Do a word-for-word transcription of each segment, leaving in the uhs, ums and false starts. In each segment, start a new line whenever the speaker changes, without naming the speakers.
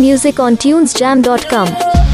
music on tunes jam dot com.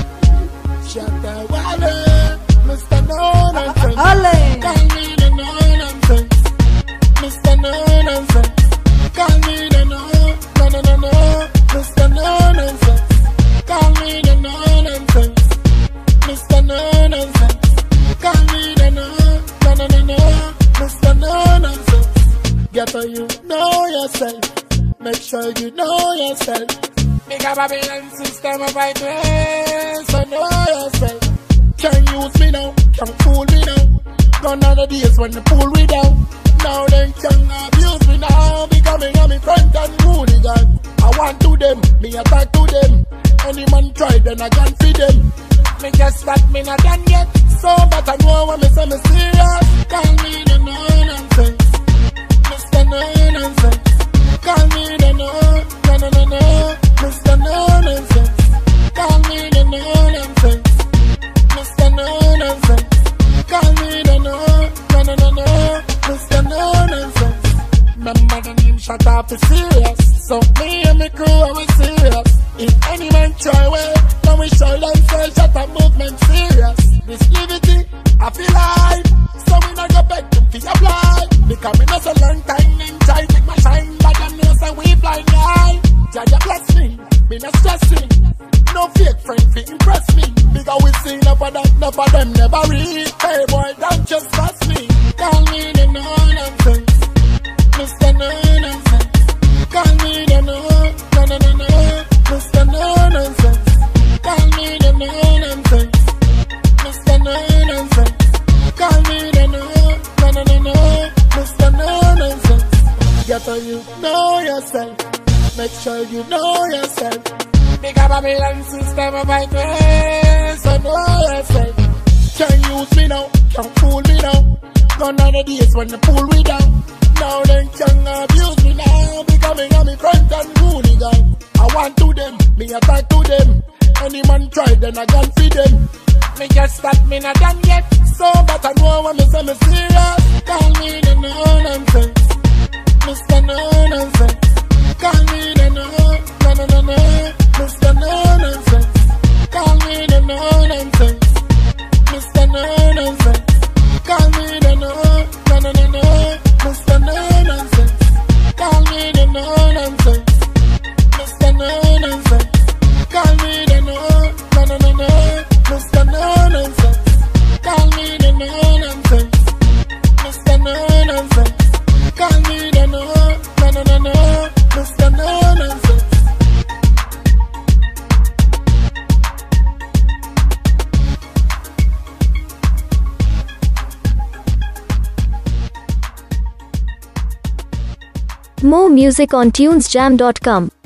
Get on you know yourself. Make sure you know yourself. Make a Babylon system of vibration. So know yourself. Can't use me now, can't fool me now. Gone are the days when they pull me down. Now they can't abuse me now. Becoming a me friend and hooligan. I want to them, me attack to them. Any man try, then I can't feed them. Me just that me not done yet. So but I know when me say me serious. Call me the no nonsense. Mister No Nonsense. Call me the no, no, no, no, no. Mister No Nonsense. Call me the no nonsense. Mister No Nonsense. Call me the no, no, no, no, no. Mister No Nonsense. Remember the name shut up is serious. So me and me crew are we serious. If any man try well, then we show them say shut up movement serious. This liberty, I feel like. So we not go back to feel apply. Because me know so long time in try take my shine. But them know say we blind eye. Jaja bless me, me not stress me. No fake friend fi impress me. Because we see enough of that, enough of them never read. Hey boy, don't just trust me. Call me the no nonsense. Mister No Nonsense. Call me the no, no, no, no, no. Mister No Nonsense. Call me the no nonsense. Mister No Nonsense. Call me the no, no, no, no, no. Mister No Nonsense. Get on you, know yourself. Make sure you know yourself. Big up Babylon system of vibration. So know yourself. Can't use me now, can't fool me now. Gone are the days when they pull me down. Now they can't abuse me now. Becoming a me friend and hooligan. I want to them, me attack to them. Any man try, then I can't feed them. Me just that me not done yet. So but I know when me say me serious. Call me the no nonsense. Mister No Nonsense. Call me the no, no, no, no, no. Mister No Nonsense. Call me the no nonsense. Mister No Nonsense. Call me the no, no, no, no, no. Mister No Nonsense. Call me the no nonsense. Mister No Nonsense. Call me the no, no, no, no, no. Mister No Nonsense. Call me the no nonsense. Mister No Nonsense. Call me the no, no, no, no, no. Mister No Nonsense.
More music on tunes jam dot com.